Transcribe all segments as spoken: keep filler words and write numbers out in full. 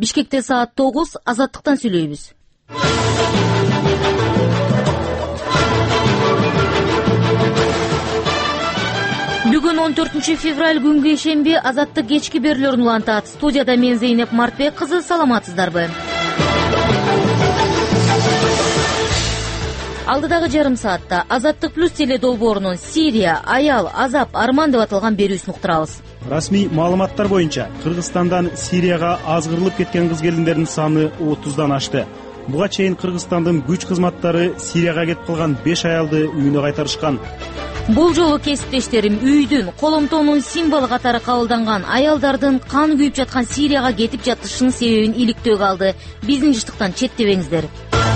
Бишкекте саат тогуз, Азаттыктан сүйлөйбүз. Бүгүн он төртүнчү февраль күнгү ишемби, Азаттык кечки берүүлөрүн улантат. Студияда мен Зейнеп Мартбек кызы, саламатсыздарбы? Алдыдагы жарым саатта Азаттык плюс теле долбоорунун Сирия, аял, азап, арман деп аталган берүүсүн уктурабыз. Расмий маалыматтар боюнча Кыргызстандан Сирияга азгырылып кеткен кыз келиндердин саны отуздан ашты. Буга чейин Кыргызстандын күч кызматтары Сирияга кетип калган беш аялды үйүнө кайтарышкан. Бул жолу кесиптештерим үйдүн, коломтоонун символу катары кабылданган аялдардын кан күйүп жаткан Сирияга кетип жатышынын себебин иликтөөгө алды. Биздин жыштыктан четтебеңиздер.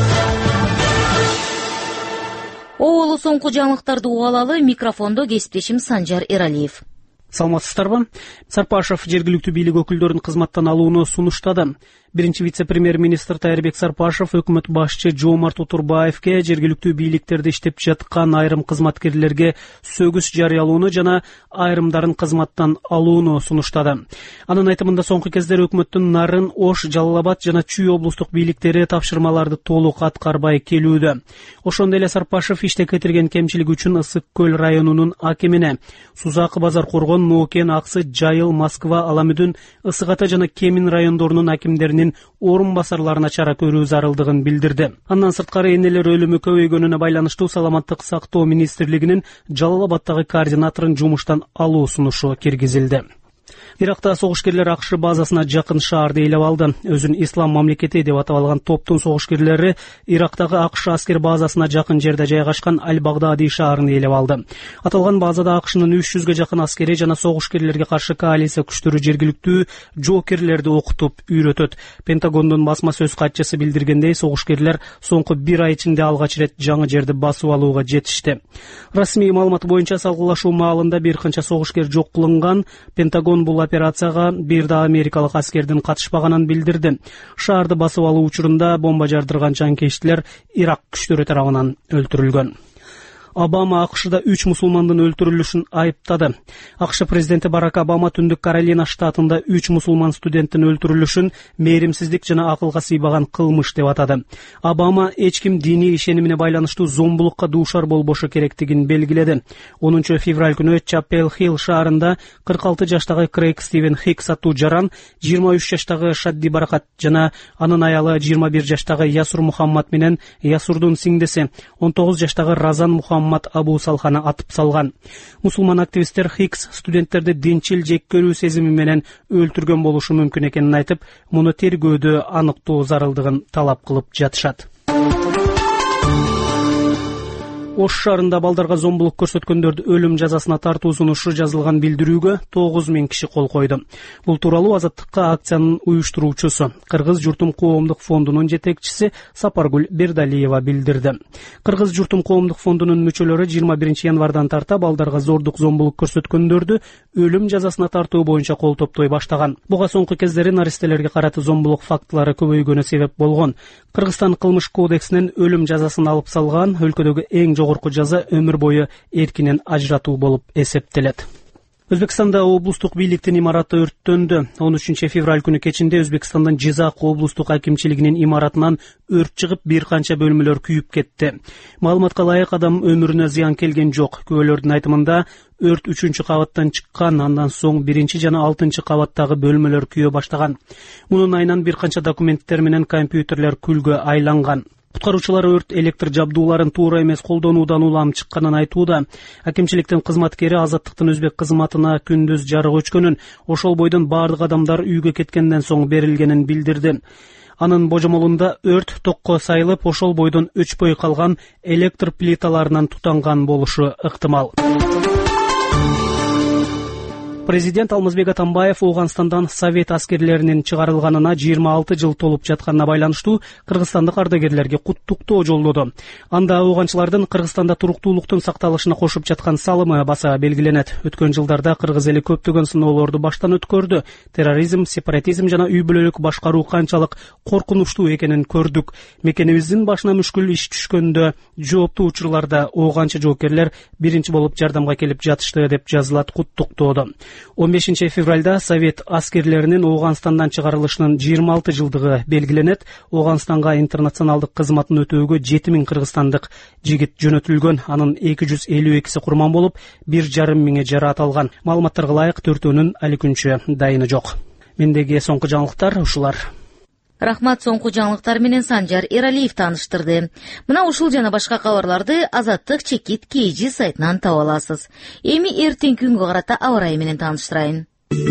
Оолу соңку жаңылыктарды угалалы, микрофондо кесиптешим Санжар Эралиев. Саламатсыздарбы? Сарпашев жергиликтүү бийлик өкүлдөрүн кызматтан алууну сунуштады. Биринчи вице-премьер-министр Тайырбек Сарпашев өкмөт башчы Жомарт Утурбаевке жергиликтүү бийликтерде иштеп жаткан айрым кызматкерлерге сөгүс жарыялоону жана айрымдарын кызматтан алууну сунуштады. Анын айтымында соңку кездер өкмөттүн Нарын, Ош, Жалал Абад жана Чүй облустук бийликтери тапшырмаларды толук аткарбай келүүдө. Ошондой эле Сарпашев иште кетирген кемчилик үчүн Ысык Көл районунун акимине, Сузакы базар Коргон, Ноокен, Аксы, Жайыл, Москва, Аламүдүн, Ысык Ата жана Кемин райондорунун акимдеринин орун басарларына чара көрүү зарылдыгын билдирди. Андан сырткары энелер өлүмү көбөйгөнүнө байланыштуу Саламаттык сактоо министрлигинин Жалал Абадтагы координаторун жумуштан алуу сунушу киргизилди. Иракта согушкерлер АКШ базасына жакын шаарды ээлеп алды. Өзүн Ислам мамлекети деп атап алган топтун согушкерлери Ирактагы АКШ аскер базасына жакын жерде жайгашкан Аль-Багдади шаарын ээлеп алды. Аталган базада АКШнын үч жүзгө жакын аскери жана согушкерлерге каршы коалиция күчтөрү жергиликтүү жоокерлерди окутуп үйрөтөт. Пентагондун басма сөз катчысы билдиргендей, согушкерлер соңку бир ай ичинде алгач ирет жаңы жерди басып алууга жетишти. Расмий маалымат боюнча салгылашуу маалында бир канча согушкер жок кылынган. Пентагон бул операцияга бир да америкалык аскердин катышпаганын билдирди. Шаарды басып алуу учурунда бомба жардырган жанкечтилер Ирак күчтөрү тарабынан өлтүрүлгөн. Обама АКШда үч мусулмандын өлтүрүлүшүн айыптады. АКШ президенти Барак Обама Түндүк Каролина штатында үч мусулман студенттин өлтүрүлүшүн мээримсиздик жана акылга сыйбаган кылмыш деп атады. Обама эч ким диний ишенимине байланыштуу зомбулукка дуушар болбошу керектигин белгиледи. онунчу февраль күнү Чапел-Хилл шаарында кырк алты жаштагы Крейг Стивен Хикс аттуу жаран, жыйырма үч жаштагы Шадди Баракат жана анын аялы жыйырма бир жаштагы Ясур Мухаммад менен Ясурдун сиңдиси он тогуз жаштагы Разан Мухаммад Абу Салханы атып салган. Мусулман активисттер Хикс студенттерди динчил жек көрүү сезими менен өлтүргөн болушу мүмкүн экенин айтып, муну тергөөдө аныктоо зарылдыгын талап кылып жатышат. Ош шаарында балдарга зомбулук көрсөткөндөрдү өлүм жазасына тартуу сунушу жазылган билдирүүгө тогуз миң киши кол койду. Бул тууралуу Азаттыкка акциянын уюштуруучусу, Кыргыз журтум коомдук фондунун жетекчиси Сапаргүл Бердалиева билдирди. Кыргыз журтум коомдук фондунун мүчөлөрү жыйырма биринчи январдан тарта балдарга зордук зомбулук көрсөткөндөрдү өлүм жазасына тартуу боюнча кол топтой баштаган. Буга соңку кездери наристелерге карата зомбулук фактылары көбөйгөнү себеп болгон. Кыргызстан кылмыш кодексинин өлүм жазасын алып салган өлкөдөгү эң жогорку жаза өмүр бою эркинен ажыратуу болуп эсептелет. Өзбекстанда облустук бийликтин имараты өрттөндү. он үчүнчү февраль күнү кечинде Өзбекстандын Жизак облустук акимчилигинин имаратынан өрт чыгып, бир канча бөлмөлөр күйүп кетти. Маалыматка ылайык адам өмүрүнө зыян келген жок. Күбөлөрдүн айтымында өрт үчүнчү кабаттан чыккан, андан соң биринчи жана алтынчы кабаттагы бөлмөлөр күйө баштаган. Мунун айынан бир канча документтер менен компьютерлер күлгө айланган. Куткаруучулар өрт электр жабдууларын туура эмес колдонуудан улам чыкканын айтууда. Акимчиликтин кызматкери Азаттыктын өзбек кызматына күндүз жарык өчкөнүн, ошол бойдон бардык адамдар үйгө кеткенден соң берилгенин билдирди. Анын божомолунда өрт токко сайылып, ошол бойдон өчпөй калган электр плиталарынан тутанган болушу ыктымал. Президент Алмазбек Атамбаев Ооганстандан Совет аскерлеринин чыгарылганына жыйырма алты жыл толуп жатканына байланыштуу кыргызстандык ардагерлерге куттуктоо жолдоду. Анда ооганчылардын Кыргызстанда туруктуулуктун сакталышына кошуп жаткан салымы баса белгиленет. Өткөн жылдарда кыргыз эли көптөгөн сыноолорду баштан өткөрдү. Терроризм, сепаратизм жана үй бүлөлүк башкаруу канчалык коркунучтуу экенин көрдүк. Мекенибиздин башына мүшкүл иш түшкөндө жооптуу учурларда ооганчы жоокерлер биринчи болуп жардамга келип жатышты деп жазылат куттуктоодо. он бешинчи февралда совет аскерлеринин Ооганстандан чыгарылышынын жыйырма алты жылдыгы белгиленет. Ооганстанга интернационалдык кызматын өтөөгө жети миң кыргызстандык жигит жөнөтүлгөн. Анын эки жүз элүү экиси курман болуп, бир жарым миңи жараат алган. Маалыматтарга ылайык төртөөнүн али күнчө дайыны жок. Мендеги соңку жаңылыктар ушулар. Рахмат, соңку жаңылыктар менен Санжар Эралиев тааныштырды. Мына ушул жана башка кабарларды Азаттык Чекит кей жи сайтынан таба аласыз. Эми эртең күнгө карата аба ырайы менен тааныштырайын.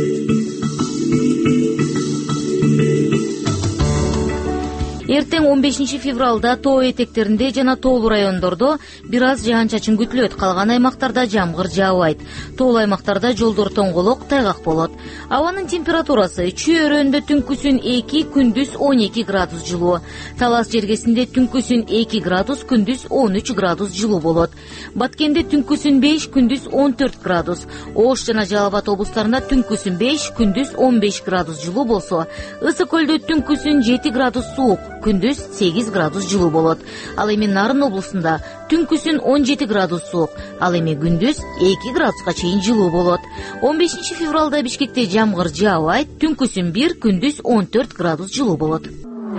Эртең он бешинчи февралда тоо этектеринде жана тоолуу райондордо бир аз жаан-чачын күтүлөт. Калган аймактарда жамгыр жаабайт. Тоолуу аймактарда жолдор тоңголок, тайгак болот. Абанын температурасы Чүй-өрөндө түнкүсүн эки, күндүз он эки градус жылуу. Талас жергесинде түнкүсүн эки градус, күндүз он үч градус жылуу болот. Баткенде түнкүсүн беш, күндүз он төрт градус. Ош жана Жалал Абад облустарында түнкүсүн беш, күндүз он беш градус жылуу болсо, Ысык көлдө түнкүсүн жети градус суук, күндүз сегиз градус жылуу болот. Ал эми Нарын облусунда түнкүсүн он жети градус суук, ал эми күндүз эки градуска чейин жылуу болот. он бешинчи февралда Бишкекте жамгыр жаабайт, түнкүсүн бир, күндүз он төрт градус жылуу болот.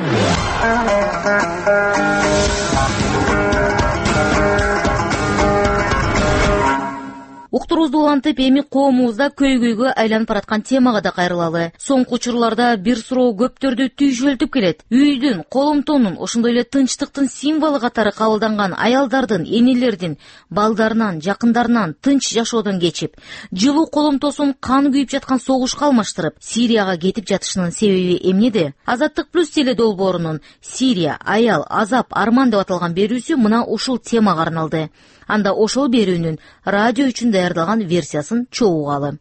Уктуруубузду улантып, эми коомубузда көйгөйгө айланып бараткан темага да кайрылалы. Соңку учурларда бир суроо көптөрдү түйшөлтүп келет. Үйдүн, коломтонун, ошондой эле тынчтыктын символу катары кабылданган аялдардын, энелердин, балдарынан, жакындарынан тынч жашоодон кечип, жылуу коломтосун кан күйүп жаткан согушка алмаштырып, Сирияга кетип жатышынын себеби эмнеде? Азаттык плюс теле долбоорунун Сирия, аял, азап, арман деп аталган берүүсү мына ушул темага арналды. Анда ошол берүүнүн радио үчүн даярдалган версиясын чогугалы.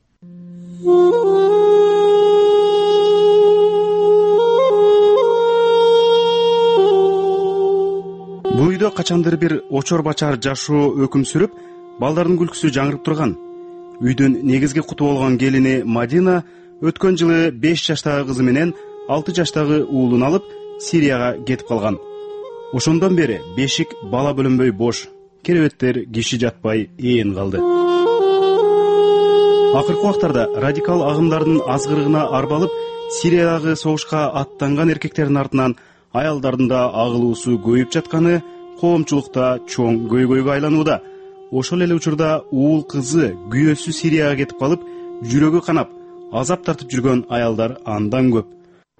Бул үйдө качандыр бир очор бачар жашоо өкүм сүрүп, балдардын күлкүсү жаңырып турган. Үйдүн негизги куту болгон келини Мадина өткөн жылы беш жаштагы кызы менен алты жаштагы уулун алып Сирияга кетип калган. Ошондон бери бешик бала бөлөнбөй бош. Керебеттер киши жатпай ээн калды. Акыркы убактарда радикал агымдардын азгырыгына арбалып, Сириядагы согушка аттанган эркектердин артынан аялдардын да агылуусу көйүп жатканы коомчулукта чоң көйгөйгө айланууда. Ошол эле учурда уул кызы күйөөсү Сирияга кетип калып, жүрөгү канап, азап тартып жүргөн аялдар андан көп.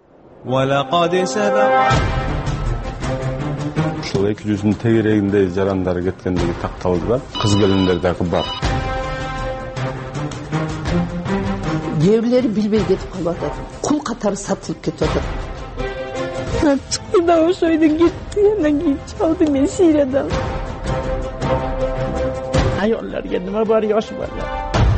Ушул эки жүздүн тегерегинде жарандары кеткендиги такталды да, кыз келиндер дагы бар. Кээ бирлери билбей кетип калып атат. Кул катары сатылып кетип атат. Чыкты да ошо үйдөн кетти, анан кийин чалды мен Сириядан. Аялларга нема бар, жаш балдар.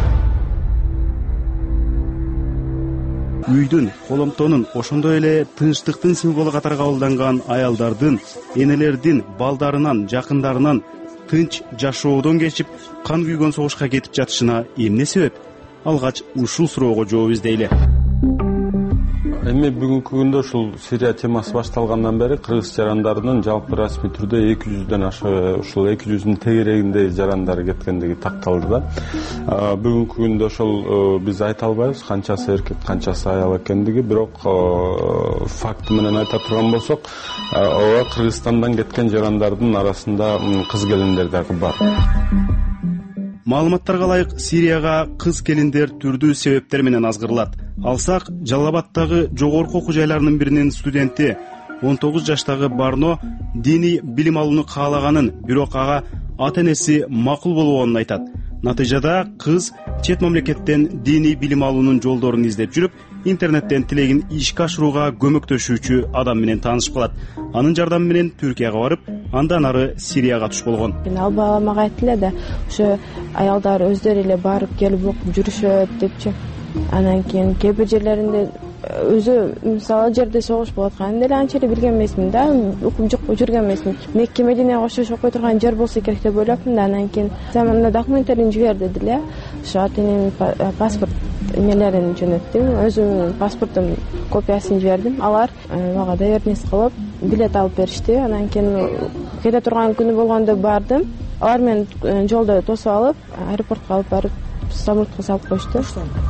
Үйдүн, коломтонун, ошондой эле тынчтыктын символу катары кабылданган аялдардын, энелердин, балдарынан, жакындарынан тынч жашоодон кечип, кан күйгөн согушка кетип жатышына эмне себеп? Алгач ушул суроого жооп издейли. Эми бүгүнкү күндө ушул Сирия темасы башталгандан бери кыргыз жарандарынын жалпы расмий түрдө эки жүздөн ашык, ушул эки жүздүн тегерегинде жарандары кеткендиги такталды да. Бүгүнкү күндө ошол биз айта албайбыз канчасы эркек, канчасы аял экендиги, бирок факт менен айта турган болсок, ооба Кыргызстандан кеткен жарандардын арасында кыз келиндер дагы бар. Маалыматтарга ылайык, Сирияга кыз келиндер түрдүү себептер менен азгырылат. Алсак, Жалал Абадтагы жогорку окуу жайларынын биринин студенти он тогуз жаштагы Барно диний билим алууну каалаганын, бирок ага ата-энеси макул болбогонун айтат. Натыйжада кыз чет мамлекеттен диний билим алуунун жолдорун издеп жүрүп, интернеттен тилегин ишке ашырууга көмөктөшүүчү адам менен таанышып калат. Анын жардамы менен Түркияга барып, андан ары Сирияга туш болгон. Ал бала мага айтты эле да, ошо аялдар өздөрү эле барып келип окуп жүрүшөт депчи. Анан кийин кээ бир жерлеринде өзү мисалы жерде согуш болуп атканда эле анча эле билген эмесмин да, укуп жок жүргөн эмесмин. Мекке Мединеге кошо окуй турган жер болсо керек деп ойлоптум да. Анан кийин заманда документтерин жибер деди эле. Ошо ата-энемдин паспорт эмелерин жөнөттүм, өзүмдүн паспорттун копиясын жибердим. Алар мага доверенность кылып билет алып беришти. Анан кийин кете турган күнү болгондо бардым. Алар мени жолдо тосуп алып, аэропортко алып барып самолетке салып коюшту.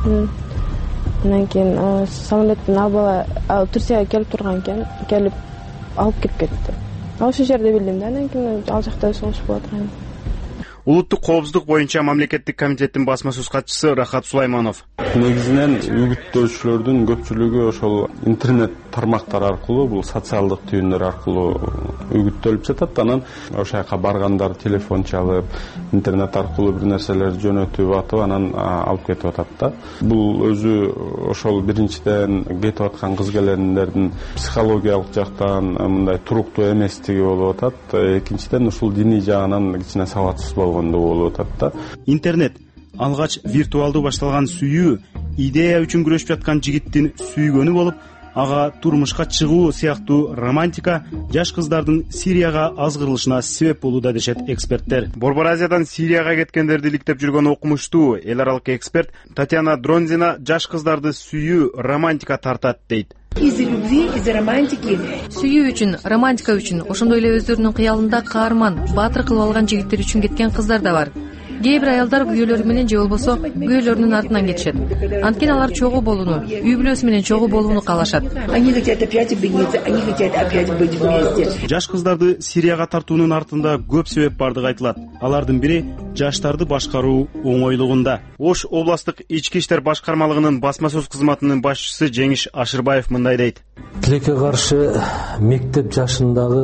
Андан кийин самолеттен ал бала Турцияга келип турган экен, келип алып кетип кетти. Ошол жерде билдим да, андан кийин ал жакта согуш болуп аткан. Улуттук коопсуздук боюнча мамлекеттик комитеттин басма сөз катчысы Рахат Сулайманов. Негизинен үгүттөөчүлөрдүн көпчүлүгү ошол интернет тармактар аркылуу, бул социалдык түйүндөр аркылуу үгүттөлүп жатат. Анан ошол жака баргандар телефон чалып, интернет аркылуу бир нерселерди жөнөтүп атып, анан алып кетип атат да. Бул өзү ошол биринчиден кетип аткан кыз келиндердин психологиялык жактан мындай туруктуу эместиги болуп атат. Экинчиден ушул диний жагынан кичине сабатсыз болгондугу болуп атат да. Интернет алгач виртуалдуу башталган сүйүү идея үчүн күрөшүп жаткан жигиттин сүйгөнү болуп, ага турмушка чыгуу сыяктуу романтика жаш кыздардын Сирияга азгырылышына себеп болууда дешет эксперттер. Борбор Азиядан Сирияга кеткендерди иликтеп жүргөн окумуштуу эл аралык эксперт Татьяна Дронзина жаш кыздарды сүйүү романтика тартат дейт. Из-за любви, из-за романтики. Сүйүү үчүн, романтика үчүн, ошондой эле өздөрүнүн кыялында каарман, баатыр кылып алган жигиттер үчүн кеткен кыздар да бар. Кээ бир аялдар күйөөлөрү менен же болбосо күйөөлөрүнүн артынан кетишет. Анткени алар чогуу болууну, үй бүлөсү менен чогуу болууну каалашат. Они хотят опять объединиться, они хотят опять быть вместе. Жаш кыздарды Сирияга тартуунун артында көп себеп бардыгы айтылат. Алардын бири жаштарды башкаруу оңойлугунда. Ош областык ички иштер башкармалыгынын басма сөз кызматынын башчысы Жеңиш Ашырбаев мындай дейт. Тилекке каршы мектеп жашындагы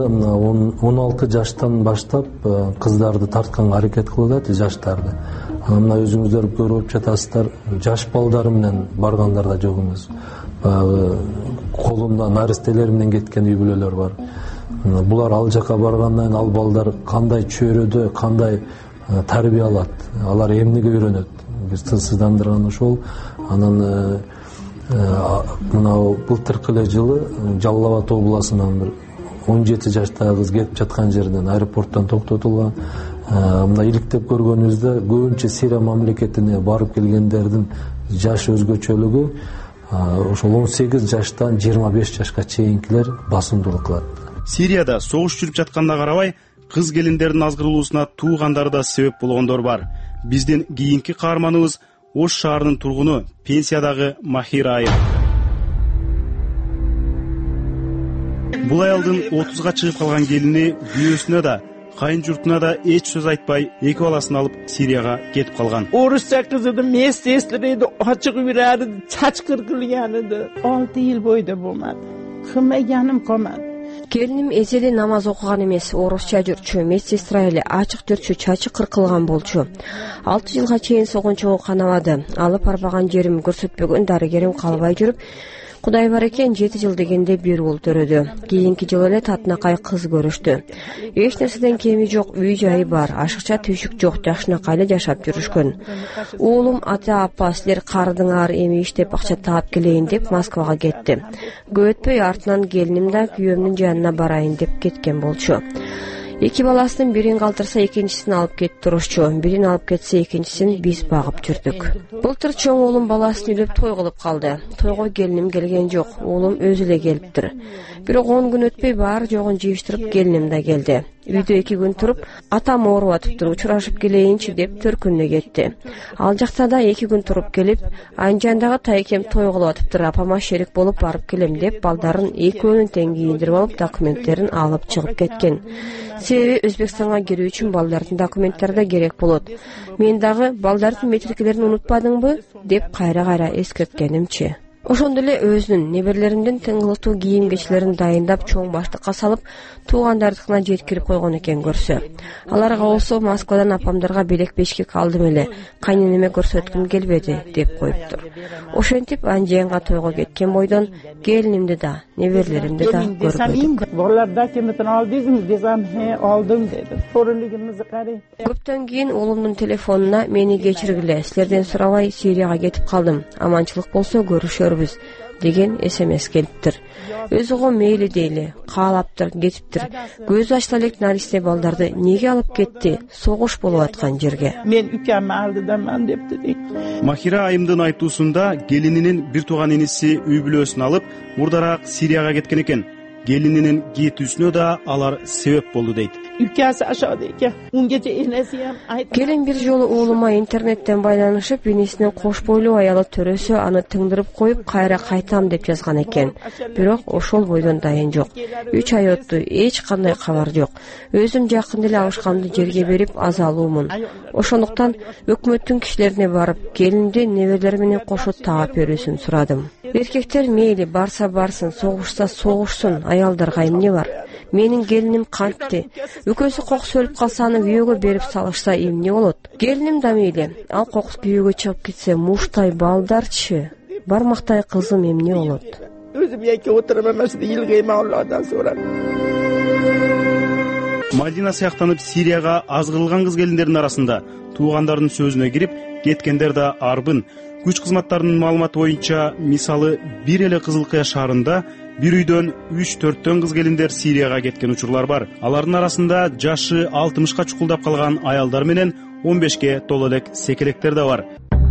он алты жаштан баштап кыздарды тартканга аракет кылып атат, жаштарды. Мына өзүңүздөр көрүп жатасыздар, жаш балдары менен баргандар да жок эмес. Баягы колунда наристелер менен кеткен үй бүлөлөр бар. Булар ал жака баргандан кийин ал балдар кандай чөйрөдө, кандай тарбия алат, алар эмнеге үйрөнөт. Биз тынчсыздандырган ошол. Анан мына былтыркы эле жылы Жалал Абад областынан бир он жети жаштагы кыз кетип жаткан жерден аэропорттон токтотулган. Мына иликтеп көргөнүбүздө көбүнчө Сирия мамлекетине барып келгендердин жаш өзгөчөлүгү ошол он сегиз жаштан жыйырма беш жашка чейинкилер басымдуулук кылат. Сирияда согуш жүрүп жатканына карабай, кыз келиндердин азгырылуусуна туугандары да себеп болгондор бар. Биздин кийинки каарманыбыз Ош шаарынын тургуну, пенсиядагы Махира айым. Бул аялдын отузга чыгып калган келини күйөөсүнө да, кайын журтуна да эч сөз айтпай, эки баласын алып Сирияга кетип калган. Орусча кызды местеслерди ачык үйрәди, чач кыркылганы алты ел бойда болмады. Кылмаганым калмады. Келиним эзели намаз окуган эмес, орусча жүрчү, медсестра эле, ачык жүрчү, чачы кыркылган болчу. алты жылга чейин согунчого канабады. Алып барбаган жерим көрсөтпөгөн дарыгерим калбай жүрүп, Кудай бар экен, жети жыл дегенде бир ул төрөдү. Кийинки жылы эле татынакай кыз көрүштү. Эч нерседен кеми жок, үй жайы бар, ашыкча түйшүк жок, жакшынакай эле жашап жүрүшкөн. Уулум ата апа силер карыдыңар, эми иштеп акча таап келейин деп Москвага кетти. Көп өтпөй артынан келиним да күйөөмдүн жанына барайын деп кеткен болчу. Эки баласынын бирин калтырса экинчисин алып кетип турушчу. Бирин алып кетсе экинчисин биз багып жүрдүк. Былтыр чоң уулум баласын үйлөп той кылып калды. Тойго келиним келген жок, уулум өзү эле келиптир. Бирок он күн өтпөй баары жогун жыйыштырып келиним да келди. Үйдө эки күн туруп, атам ооруп атыптыр, учурашып келейинчи деп Төркүнүнө кетти. Ал жакта да эки күн туруп келип, Анжандагы тайкем той кылып атыптыр, апама шерик болуп барып келем деп балдарын экөөнүн тең кийиндирип алып документтерин алып чыгып кеткен. Себеби Өзбекстанга кирүү үчүн балдардын документтери да керек болот. Мен дагы балдардын метрикелерин унутпадыңбы деп кайра-кайра эскерткенимчи. Ошондо эле өзүнүн неберелеримдин тыңгылыктуу кийим кечилерин дайындап чоң баштыкка салып, туугандардыкына жеткирип койгон экен көрсө. Аларга болсо Москвадан апамдарга белек бешкек алдым эле, кайненеме көрсөткүм келбеди деп коюптур. Ошентип Анженга тойго кеткен бойдон келинимди да, неберелеримди да көрбөдүк. Болар документин алдыңбы десем, "He, алдым" деди. Форулигимизди карай. Көптөн кийин уулумдун телефонуна "Мени кечиргиле, силерден сурабай Сирияга кетип калдым. Аманчылык болсо көрүшөрбүз" деген смс келиптир. Өзүгө мейли дейли, каалаптыр, кетиптир. Көзү ачыла элек наристе балдарды неге алып кетти? Согуш болуп аткан жерге. Мен үкөмө алдыдаман депти. Махира айымдын айтуусунда келининин бир тууган иниси үй бүлөсүн алып, мурдараак Сирияга кеткен экен. Келининин кетүүсүнө да алар себеп болду дейт. Ülkesi aşağıdayken ungacha enesi ham aytdi. Келин бир жолу уулума интернеттен байланышып, энесинин кош бойлуу аялы төрөсө аны тыңдырып коюп, кайра кайтам деп жазган экен. Бирок ошол бойдон дайын жок. үч ай өттү, эч кандай кабар жок. Өзүм жакын эле абышканды жерге берип азалуумун. Ошондуктан өкмөттүн кишилерине барып, келинди неберелер менен кошо таап берүүсүн сурадым. Эркектер мейли барса барсын, согушса согушсун, аялдарга эмне бар? Менин келиним кантти? Үкөсү кокус өлүп калса аны күйөөгө берип салышса эмне болот? Келиним да мейли, ал кокус күйөөгө чыгып кетсе, муштай балдарчы, бармактай кызым эмне болот? Өзүм яки отуруп эмес ийилгейм Алладан сурап. Мадина сыяктанып Сирияга азгырылган кыз келиндердин арасында туугандардын сөзүнө кирип кеткендер да арбын. Күч кызматтарынын маалыматы боюнча, мисалы бир эле Кызыл Кыя шаарында бир үйдөн үч төрттөн кыз келиндер Сирияга кеткен учурлар бар. Алардын арасында жашы алтымышка чукулдап калган аялдар менен он бешке толо элек секелектер да бар.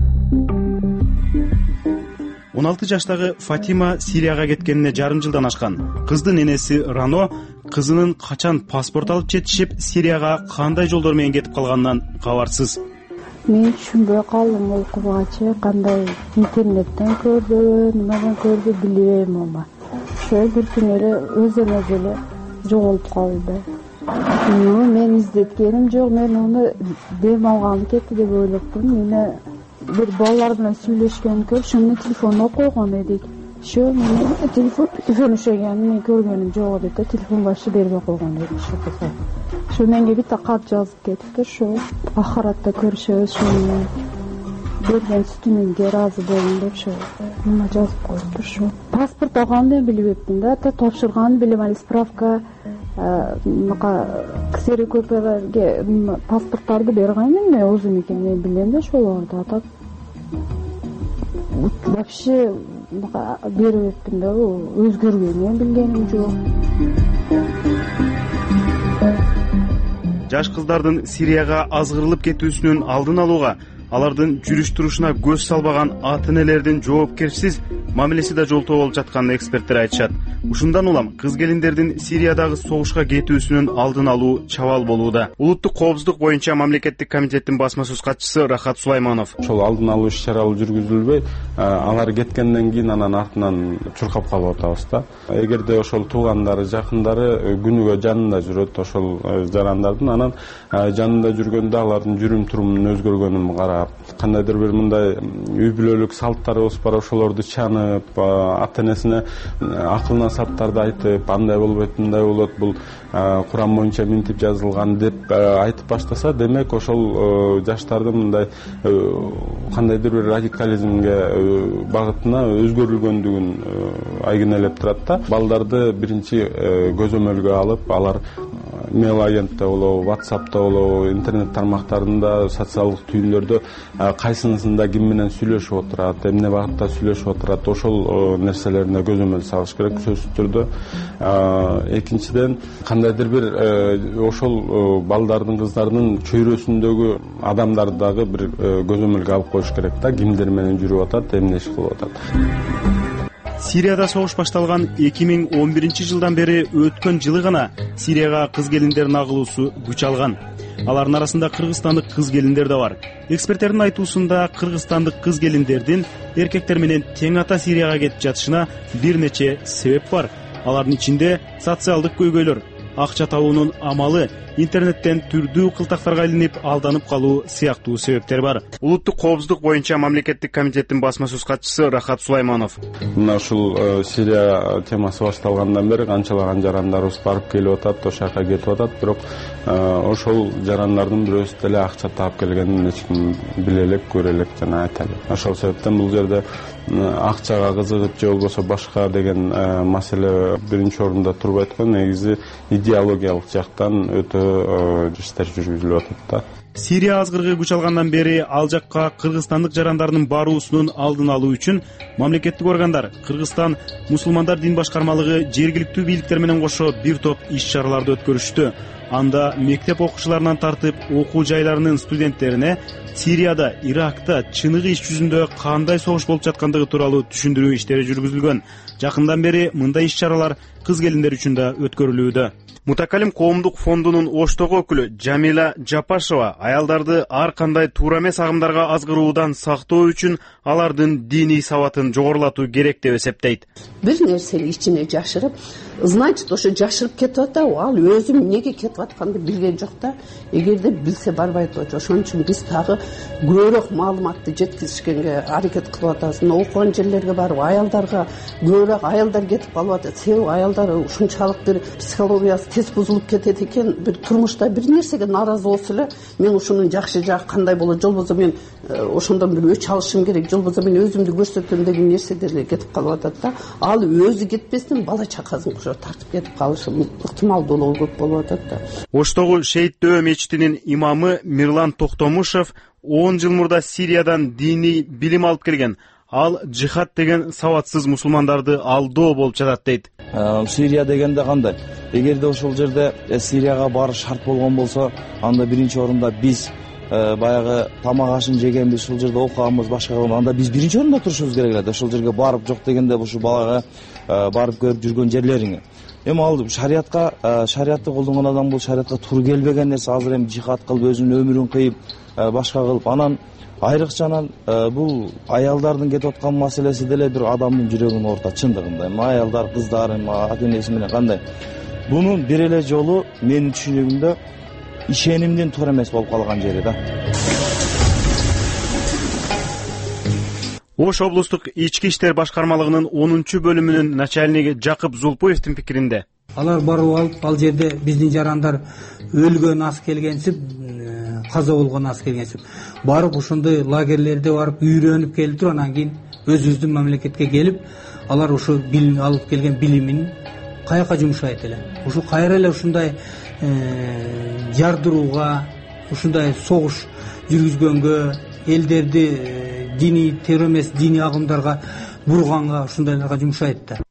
он алты жаштагы Фатима Сирияга кеткенине жарым жылдан ашкан. Кыздын энеси Рано кызынын качан паспорт алып жетишип, Сирияга кандай жолдор менен кетип калганынан кабарсыз. Мен түшүнбөй калдым окугачы, кандай интернеттен көрдү, немеден көрдү билбейм ама. Ошо бир күнү эле өзүнө эле жоголуп калды. Мен издеткеним жок, мен уну дем алганы кетти деп ойлоптум. Мени бир балдар менен сүйлөшкөнүн көрүп, ошону телефонуна койгон эдик. Ошо менин телефон сүйлөшкөнүн мен көргөнүм жок деп, телефон башы бербей койгон эдик. Ошо Ошо менге битте кат жазып кетипти, ошо ахаратта көрүшөбүз, ошону берген сүтүмүнгө ыраазы болдум деп ошо мына жазып коюптур. Ошо паспорт алганды билбептим да, тапшырганын билем, али справка мынка ксери көпөгө паспорттарды бергенмин, мен өзүм экен мен билем да ошолорду атап. Вообще мынка бербептим да, өзгөргөнүн билгеним жок. Жаш кыздардын Сирияга азгырылып кетүүсүнүн алдын алууга, алардын жүрүш турушуна көз салбаган ата-энелердин жоопкерчисиз мамилеси да жолтоо болуп жатканын эксперттер айтышат. Ушундан улам кыз келиндердин Сириядагы согушка кетүүсүнүн алдын алуу чабал болууда. Улуттук коопсуздук боюнча мамлекеттик комитеттин басма сөз катчысы Рахат Сулайманов: ошол алдын алуу иш-чаралары жүргүзүлбөй, алар кеткенден кийин анан артынан чуркап калып атабыз да. Эгерде ошол туугандары, жакындары күнүгө жанында жүрөт, ошол жарандардын анан жанында жүргөндө алардын жүрүм турумунун өзгөргөнүн карап, кандайдыр бир мындай үй бүлөлүк салттарыбыз бар, ошолорду чанып, ата-энесине акылына саптарды айтып, андай болбойт, мындай болот, бул Куран боюнча минтип жазылган деп айтып баштаса, демек ошол жаштардын мындай кандайдыр бир радикализмге багытына өзгөрүлгөндүгүн айгинелеп турат да. Балдарды биринчи көзөмөлгө алып, алар мейл агентте болобу, WhatsApp'та болобу, интернет тармактарында, социалдык түйүндөрдө кайсынысында ким менен сүйлөшүп отурат, эмне багытта сүйлөшүп отурат, ошол нерселерине көзөмөл салыш керек сөзсүз түрдө. Экинчиден, кандайдыр бир ошол балдардын, кыздардын чөйрөсүндөгү адамдарды дагы бир көзөмөлгө алып коюш керек да, кимдер менен жүрүп атат, эмне иш кылып атат. Сирияда согуш башталган эки миң он биринчи жылдан бери өткөн жылы гана Сирияга кыз келиндердин агылуусу күч алган. Алардын арасында кыргызстандык кыз келиндер да бар. Эксперттердин айтуусунда кыргызстандык кыз келиндердин эркектер менен тең ата Сирияга кетип жатышына бир нече себеп бар. Алардын ичинде социалдык көйгөйлөр, акча табуунун амалы, интернеттен түрдүү кылтактарга илинип алданып калуу сыяктуу себептер бар. Улуттук коопсуздук боюнча мамлекеттик комитеттин басма сөз катчысы Рахат Сулайманов: мына ушул Сирия темасы башталгандан бери канчалаган жарандарыбыз барып келип атат, ошол жака кетип атат, бирок ошол жарандардын бирөөсү деле акча таап келгенин эч ким биле элек, көрө элек жана айта элек. Ошол себептен бул жерде акчага кызыгып же болбосо башка деген маселе биринчи орунда турбайт го, негизи идеологиялык жактан өтө иштер жүргүзүлүп атат да. Сирия азгыргы күч алгандан бери ал жакка кыргызстандык жарандардын баруусунун алдын алуу үчүн мамлекеттик органдар, Кыргызстан мусулмандар дин башкармалыгы жергиликтүү бийликтер менен кошо бир топ иш-чараларды өткөрүштү. Анда мектеп окуучуларынан тартып окуу жайларынын студенттерине Сирияда, Иракта чыныгы иш жүзүндө кандай согуш болуп жаткандыгы тууралуу түшүндүрүү иштери жүргүзүлгөн. Жакындан бери мындай иш-чаралар кыз келиндер үчүн да өткөрүлүүдө. Мутакалим коомдук фондунун Оштогу өкүлү Жамила Жапашева аялдарды ар кандай туура эмес агымдарга азгыруудан сактоо үчүн алардын диний сабатын жогорулатуу керек деп эсептейт. Бир нерсени ичине жашырып, значит, ошо жашырып кетип атат, ал өзүм эмнеге кетип атканды билген жок да. Эгерде билсе барбайт болчу. Ошон үчүн биз дагы көбүрөөк маалыматты жеткизишкенге аракет кылып атабыз. Окуган жерлерге барып, аялдарга көбүрөөк аялдар кетип калып атат. Себеби аялдар ушунчалык бир психологиясы тез бузулуп кетет экен. Бир турмушта бир нерсеге нааразы болсо эле, мен ушунун жакшы жагы кандай болот, жолбосо мен ошондон бир өч алышым керек, жолбосо мен өзүмдү көрсөтөм деген нерселерге кетип калып атат да. Ал өзү кетпестен бала чакасын тартып кетип калышы ыктымалдуулугу көп болуп атат да. Оштогу Шейит Дөбө мечитинин имамы Мирлан Токтомушев он жыл мурда Сириядан диний билим алып келген. Ал жихад деген сабатсыз мусулмандарды алдоо болуп жатат дейт. Сирия дегенде кандай? Эгерде ошол жерде Сирияга барыш шарт болгон болсо, анда биринчи орунда биз баягы тамак ашын жегенбиз, ушул жерде окуганбыз, башка анда биз биринчи орунда турушубуз керек эле. Ошол жерге барып жок дегенде ушул балага барып көрүп жүргөн жерлериңе. Эми ал шариятка, шариятты колдонгон адам бул шариятка туура келбеген нерсе, азыр эми жихад кылып, өзүнүн өмүрүн кыйып, башка кылып, анан айрыкчанан бул аялдардын кетип аткан маселеси деле бир адамдын жүрөгүн орта, чындыгында. Эми аялдар, кыздар, эми ата-энеси менен кандай? Бунун бир эле жолу менин түшүнүгүмдө ишенимдин туура эмес болуп калган жери да. Ош облустук ички иштер башкармалыгынын онунчу бөлүмүнүн начальниги Жакып Зулпуевдин пикиринде, алар барып алып, ал жерде биздин жарандар өлгөн ас келгенсип, каза болгон ас келгенсип, барып ошондой лагерлерде барып үйрөнүп келип туруп, анан кийин өзүбүздүн мамлекетке келип, алар ошо билим алып келген билимин каяка жумшайт эле. Ошо кайра эле ушундай жардырууга, ушундай согуш жүргүзгөнгө, элдерди диний террор эмес диний агымдарга бурганга, ушундайларга жумшайт да.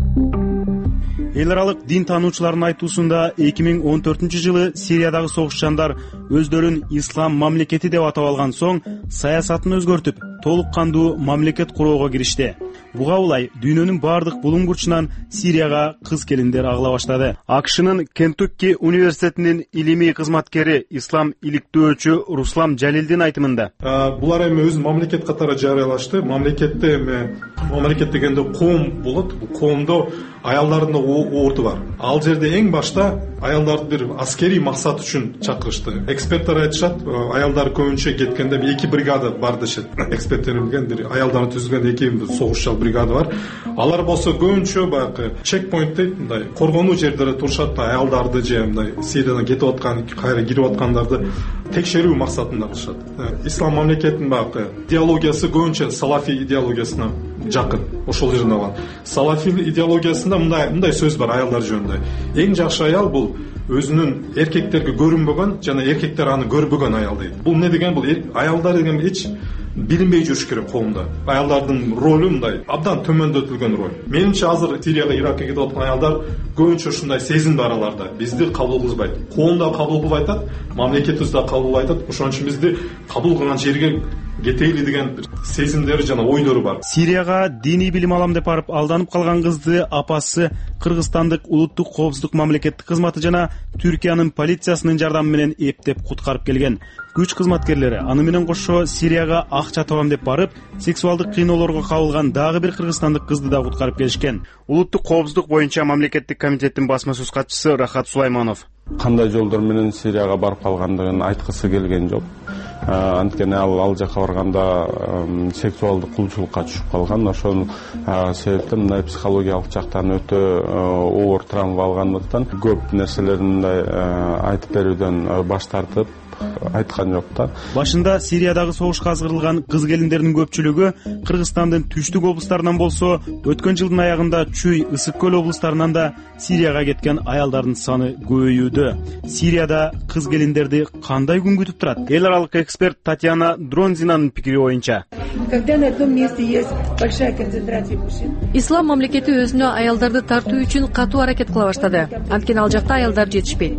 Эл аралык дин таануучулардын айтуусунда эки миң он төртүнчү жылы Сириядагы согушчандар өздөрүн ислам мамлекети деп атап алган соң саясатын өзгөртүп, толук кандуу мамлекет куроого киришти. Буга улай дүйнөнүн бардык булуң бурчунан Сирияга кыз келиндер агыла баштады. АКШнын Кентукки университетинин илимий кызматкери, ислам иликтөөчү Руслам Жалилдин айтымында, булар эми өз мамлекет катары жарыялашты. Мамлекетте эми мамлекет дегенде коом болот. Бул коомдо аялдардын орду бар. Ал жерде эң башта аялдарды бир аскерий максат үчүн чакырышты. Эксперттер айтышат, аялдар көбүнчө кеткенде эки бригада бар дешет. Эксперттер билген бир аялдарды түзгөн эки согушчал бригада бар. Алар болсо көбүнчө баягы чекпоинт дейт, мындай коргонуу жерлерде турушат да, аялдарды же мындай Сириядан кетип аткан, кайра кирип аткандарды текшерүү максатында кылышат. Ислам мамлекетинин баягы идеологиясы көбүнчө салафи идеологиясына жакын. Ошол жерден алган. Салафи идеологиясында мындай мындай сөз бар аялдар жөнүндө. Эң жакшы аял бул өзүнүн эркектерге көрүнбөгөн жана эркектер аны көрбөгөн аял дейт. Бул не деген? Бул аялдар деген эч билинбей жүрүш керек коомдо. Аялдардын ролу мындай абдан төмөндөтүлгөн роль. Менимче азыр Сирияга, Иракка кетип аткан аялдар көбүнчө ушундай сезим бар аларда. Бизди кабыл кылбайт. Коомда кабыл кылбай атат, мамлекетибиз да кабыл кылбай атат. Ошон үчүн бизди кабыл кылган жерге кетейли деген сезимдери жана ойдору бар. Сирияга диний билим алам деп барып алданып калган кызды апасы Кыргызстандык улуттук коопсуздук мамлекеттик кызматы жана Түркиянын полициясынын жардамы менен эптеп куткарып келген. Күч кызматкерлери аны менен кошо Сирияга акча табам деп барып, сексуалдык кыйноолорго кабылган дагы бир кыргызстандык кызды да куткарып келишкен. Улуттук коопсуздук боюнча мамлекеттик комитеттин басма сөз катчысы Рахат Сулайманов кандай жолдор менен Сирияга барып калгандыгын айткысы келген жок. Анткени ал ал жака барганда сексуалдык кулчулукка түшүп калган. Ошол себептен мындай психологиялык жактан өтө оор травма алгандыктан көп нерселерин айтып берүүдөн баш тартып айткан жок да. Башында Сириядагы согушка азгырылган кыз келиндердин көпчүлүгү Кыргызстандын түштүк облустарынан болсо, өткөн жылдын аягында Чүй, Ысык көл облустарынан да Сирияга кеткен аялдардын саны көбөйүүдө. Сирияда кыз келиндерди кандай күн күтүп турат? Эл аралык эксперт Татьяна Дронзинанын пикири боюнча, когда на одном месте есть большая концентрация мужчин, ислам мамлекети өзүнө аялдарды тартуу үчүн катуу аракет кыла баштады. Анткени ал жакта аялдар жетишпейт.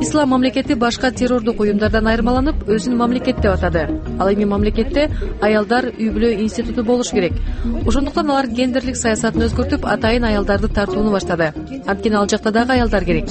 ислам мамлекети башка террордук уюмдардан айырмаланып өзүн мамлекет деп атады. Ал эми мамлекетте аялдар үй бүлө институту болуш керек. Ошондуктан алар гендерлик саясатын өзгөртүп, атайын аялдарды тартууну баштады. Анткени ал жакта дагы аялдар керек.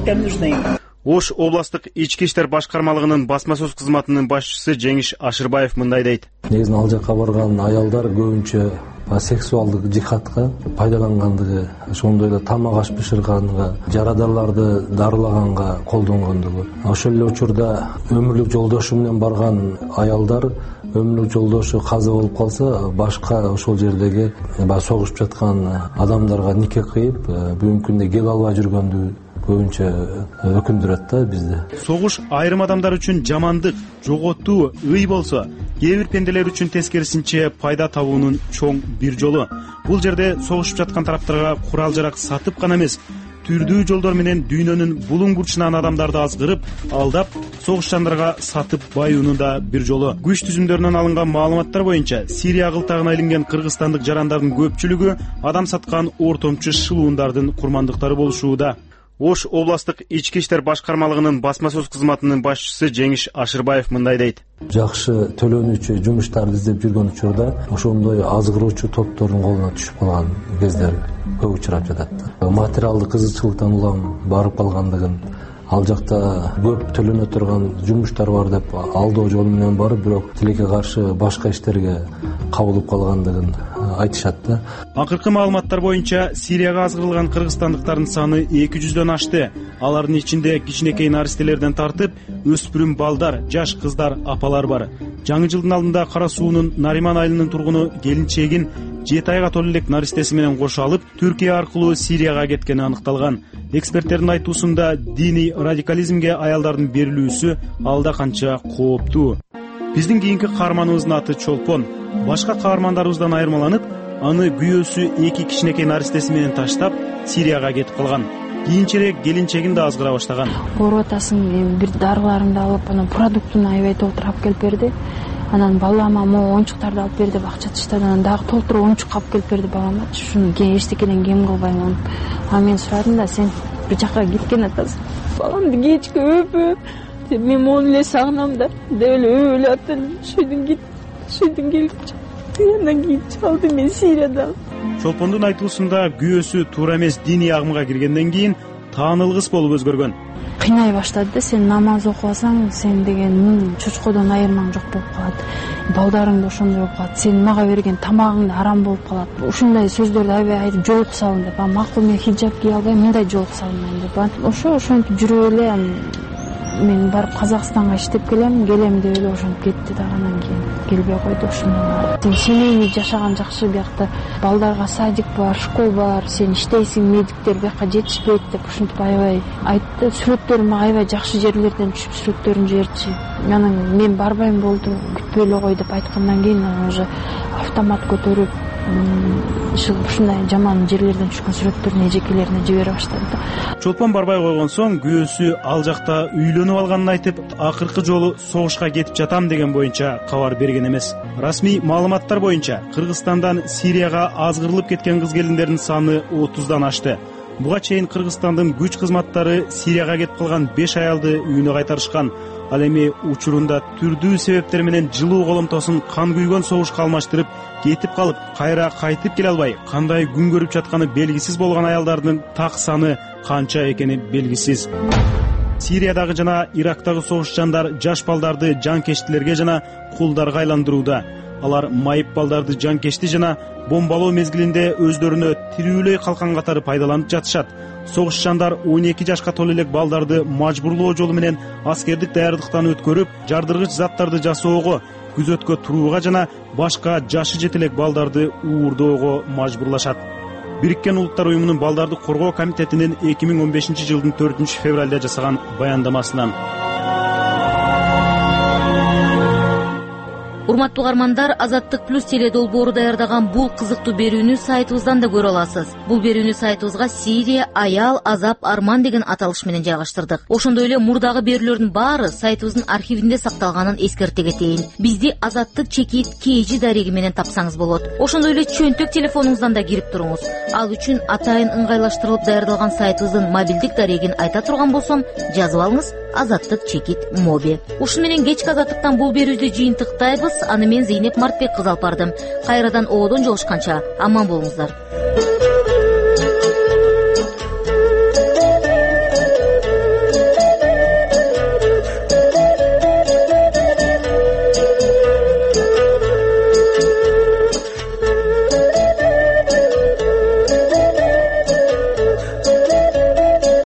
Ош областык ички иштер башкармалыгынын басма сөз кызматынын башчысы Жеңиш Ашырбаев мындай дейт. Негизинен ал жакка барган аялдар көбүнчө сексуалдык жихадка пайдалангандыгы, ошондой эле тамак аш бышырганга, жарадарларды дарылаганга колдонгондугу. Ошол эле учурда өмүрлүк жолдошу менен барган аялдар өмүрлүк жолдошу каза болуп калса, башка ошол жердеги согушуп жаткан адамдарга нике кыйып, бүгүнкү күндө келе албай жүргөндү көбүнчө өкүндүрөт да бизди. Согуш айрым адамдар үчүн жамандык, жоготуу, ый болсо, кээ бир пенделер үчүн тескерисинче пайда табуунун чоң бир жолу. Бул жерде согушуп жаткан тараптарга курал-жарак сатып гана эмес, түрдүү жолдор менен дүйнөнүн булуң бурчунан адамдарды азгырып, алдап, согушчандарга сатып баюунун да бир жолу. Күч түзүмдөрүнөн алынган маалыматтар боюнча, Сирия кылтагына илинген кыргызстандык жарандардын көпчүлүгү адам саткан ортомчу шылуундардын курмандыктары болушууда. Ош областык ички иштер башкармалыгынын басма сөз кызматынын башчысы Жеңиш Ашырбаев мындай дейт. Жакшы төлөнүүчү жумуштарды издеп жүргөн учурда ошондой азгыруучу топтордун колуна түшүп калган кездер көп учурап жатат. Материалдык кызыкчылыктан улам барып калгандыгын, ал жакта көп төлөнө турган жумуштар бар деп алдоо жолу менен барып, бирок тилекке каршы башка иштерге кабылып калгандыгын айтышат да. Акыркы маалыматтар боюнча Сирияга азгырылган кыргызстандыктардын саны эки жүздөн ашты. Алардын ичинде кичинекей наристелерден тартып, өспүрүм балдар, жаш кыздар, апалар бар. Жаңы жылдын алдында Кара суунун Нариман айылынын тургуну келинчегин жети айга толо элек наристеси менен кошо алып, Түркия аркылуу Сирияга кеткени аныкталган. Эксперттердин айтуусунда диний радикализмге аялдардын берилүүсү алда канча кооптуу. Биздин кийинки каарманыбыздын аты Чолпон. Башка каармандарыбыздан айырмаланып, аны күйөөсү эки кичинекей наристеси менен таштап, Сирияга кетип калган. Кийинчерээк келинчегин да азгыра баштаган. Ооруп атасың, эми бир дарыларымды алып, анан продуктуну аябай толтуруп алып келип берди. Анан балама могу оюнчуктарды алып бер деп акча таштады. Анан дагы толтуруп оюнчук алып келип берди балама. Ушуну эчтекеден кем кылбайм. А мен сурадым да, сен бир жакка кеткен атасың. Баламды кечке өпүп, мен мону эле сагынам да, деп эле өп эле аттым. Шүйдүн кет, шүйдүн келип чыкты. Андан кийин чалды мен Сирияда. Чолпондун айтуусунда күйөөсү туура эмес диний агымга киргенден кийин таанылгыс болуп өзгөргөн. Кыйнай баштады да, сен намаз окубасаң, сен деген чочкодон айырмаң жок болуп калат. Балдарың да ошондой болуп калат. Сен мага берген тамагың да арам болуп калат. Ушундай сөздөрдү аябай айтып жолук салын деп. Макул, мен хиджаб кие албайм, мындай жолук салынайын деп. Ошо ошентип жүрүп эле мен барып Казакстанга иштеп келем, келем деп эле ошентип кетти да, анан кийин келбей койду. Ошондой. Сен семейный жашаган жакшы, биякта балдарга садик бар, школ бар, сен иштейсиң, медиктер бияка жетишпейт деп ушинтип аябай айтты. Сүрөттөрү мага аябай жакшы жерлерден түшүп сүрөттөрүн жиберчи. Анан мен барбайм болду, күтпөй эле кой деп айткандан кийин уже автомат көтөрүп ушундай жаман жерлерден түшкөн сүрөттөрүн эжекелерине жибере баштады. Чолпон барбай койгон соң күйөөсү ал жакта үйлөнүп алганын айтып, акыркы жолу согушка кетип жатам деген боюнча кабар берген эмес. Расмий маалыматтар боюнча Кыргызстандан Сирияга азгырылып кеткен кыз келиндердин саны отуздан ашты. Буга чейин Кыргызстандын күч кызматтары Сирияга кетип калган беш аялды үйүнө кайтарышкан. Ал эми учурунда түрдүү себептер менен жылуу коломтосун кан күйгөн согушка алмаштырып, кетип калып, кайра кайтып келе албай, кандай күн көрүп жатканы белгисиз болгон аялдардын так саны канча экени белгисиз. Сириядагы жана Ирактагы согушчандар жаш балдарды жанкечтилерге жана кулдарга айландырууда. Алар майып балдарды жанкечти жана бомбалоо мезгилинде өздөрүнө тирүүлөй калкан катары пайдаланып жатышат. Согушчандар он эки жашка толо элек балдарды мажбурлоо жолу менен аскердик даярдыктан өткөрүп, жардыргыч заттарды жасоого, күзөткө турууга жана башка жашы жете элек балдарды уурдоого мажбурлашат. Бириккен Улуттар уюмунун балдарды коргоо комитетинин эки миң он бешинчи жылдын төртүнчү февралда жасаган баяндамасынан. Урматтуу угармандар, Азаттык плюс теле долбоору даярдаган бул кызыктуу берүүнү сайтыбыздан да көрө аласыз. Бул берүүнү сайтыбызга Сирия, аял, азап, арман деген аталыш менен жайгаштырдык. Ошондой эле мурдагы берүүлөрдүн баары сайтыбыздын архивинде сакталганын эскерте кетейин. Бизди Азаттык чекит kg дареги менен тапсаңыз болот. Ошондой эле чөнтөк телефонуңуздан да кирип туруңуз. Ал үчүн атайын ыңгайлаштырылып даярдалган сайтыбыздын мобилдик дарегин айта турган болсом, жазып алыңыз: Азаттык чекит моби. Ушуну менен кечки Азаттыктан бул берүүдү жыйынтыктайбыз. Аны мен Зейнеп Мартбек кызы алып бардым. Кайрадан оодон жолушканча аман болуңуздар.